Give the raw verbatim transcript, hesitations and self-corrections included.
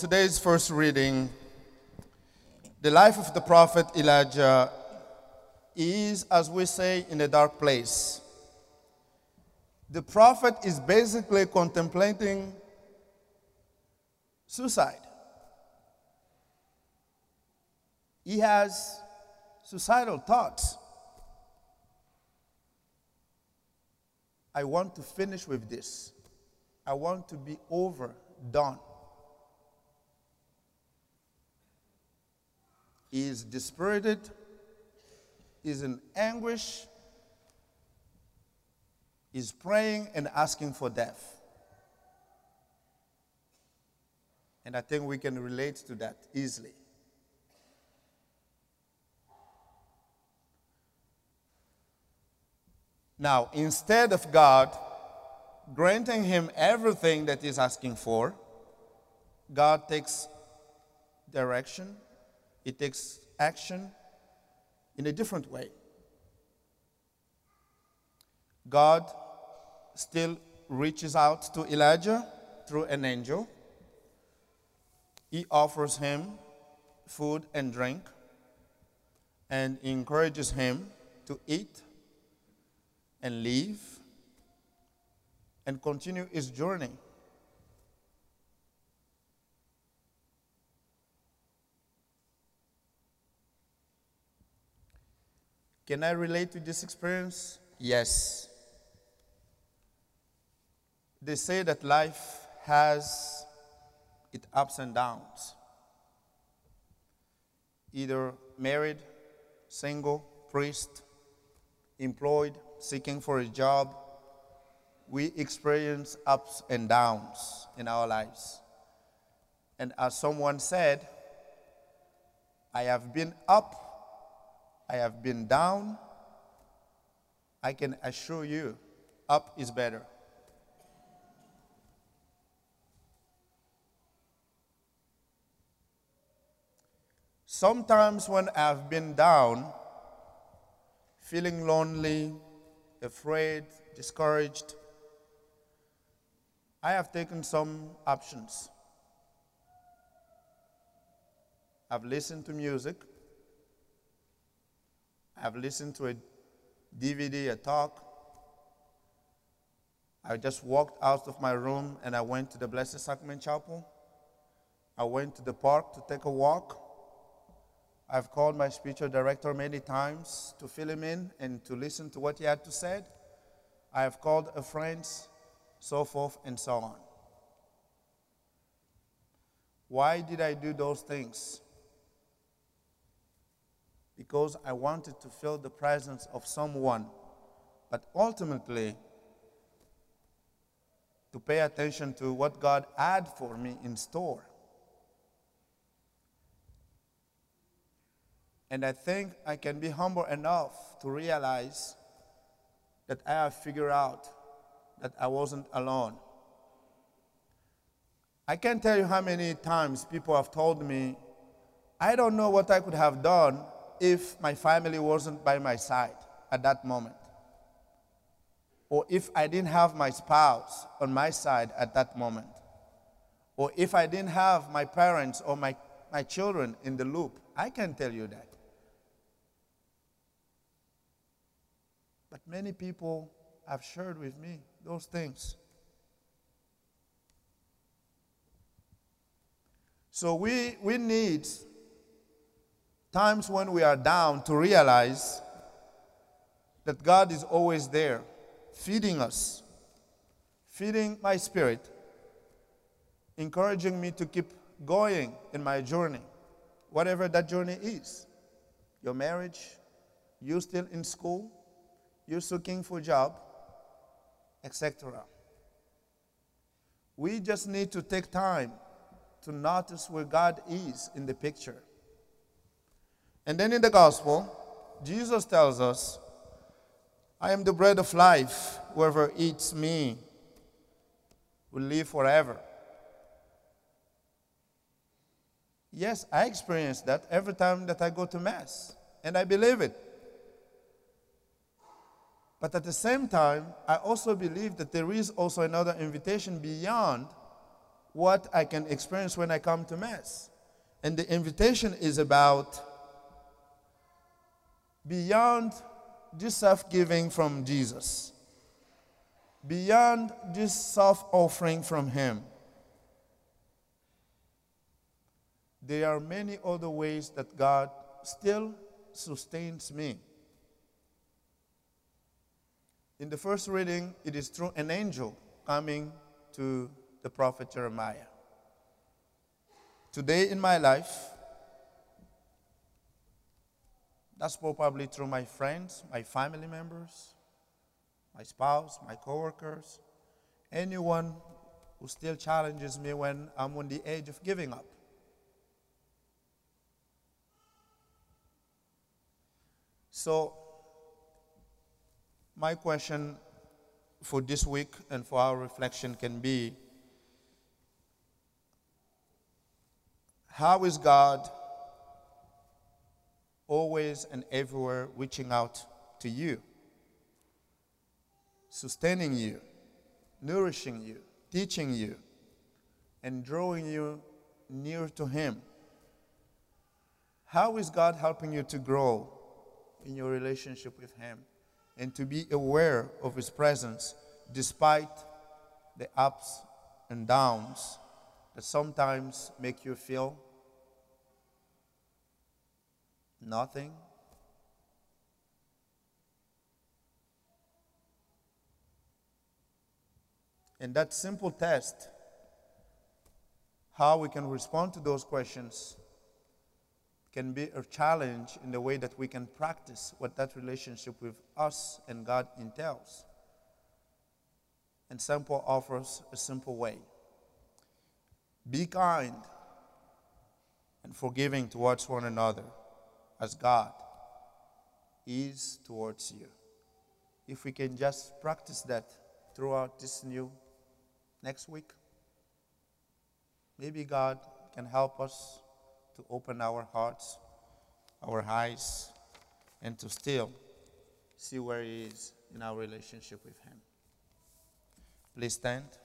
today's first reading, the life of the prophet Elijah is, as we say, in a dark place. The prophet is basically contemplating suicide. He has suicidal thoughts. I want to finish with this. I want to be overdone. He is dispirited, he is in anguish, he is praying and asking for death. And I think we can relate to that easily. Now, instead of God granting him everything that he's asking for, God takes direction, he takes action in a different way. God still reaches out to Elijah through an angel. He offers him food and drink and encourages him to eat and leave and continue his journey. Can I relate to this experience? Yes. They say that life has its ups and downs. Either married, single, priest, employed, seeking for a job. We experience ups and downs in our lives. And as someone said, I have been up, I have been down. I can assure you, up is better. Sometimes when I've been down, feeling lonely, afraid, discouraged, I have taken some options. I've listened to music. I've listened to a D V D, a talk. I just walked out of my room and I went to the Blessed Sacrament Chapel. I went to the park to take a walk. I've called my spiritual director many times to fill him in and to listen to what he had to say. I have called a friend, so forth and so on. Why did I do those things? Because I wanted to feel the presence of someone, but ultimately to pay attention to what God had for me in store. And I think I can be humble enough to realize that I have figured out that I wasn't alone. I can't tell you how many times people have told me, I don't know what I could have done if my family wasn't by my side at that moment. Or if I didn't have my spouse on my side at that moment. Or if I didn't have my parents or my, my children in the loop. I can tell you that. But many people have shared with me those things. So we, we need times when we are down to realize that God is always there, feeding us, feeding my spirit, encouraging me to keep going in my journey, whatever that journey is. Your marriage, you still in school, you're looking for a job, et cetera. We just need to take time to notice where God is in the picture. And then in the gospel, Jesus tells us, I am the bread of life. Whoever eats me will live forever. Yes, I experience that every time that I go to Mass, and I believe it. But at the same time, I also believe that there is also another invitation beyond what I can experience when I come to Mass. And the invitation is about beyond this self-giving from Jesus, beyond this self-offering from Him. There are many other ways that God still sustains me. In the first reading, it is through an angel coming to the prophet Jeremiah. Today in my life, that's probably through my friends, my family members, my spouse, my coworkers, anyone who still challenges me when I'm on the edge of giving up. So, my question for this week and for our reflection can be, how is God always and everywhere reaching out to you, sustaining you, nourishing you, teaching you, and drawing you near to Him? How is God helping you to grow in your relationship with Him and to be aware of His presence despite the ups and downs that sometimes make you feel nothing? And that simple test, how we can respond to those questions, can be a challenge in the way that we can practice what that relationship with us and God entails. And Saint Paul offers a simple way. Be kind and forgiving towards one another as God is towards you. If we can just practice that throughout this new next week, maybe God can help us to open our hearts, our eyes, and to still see where He is in our relationship with Him. Please stand.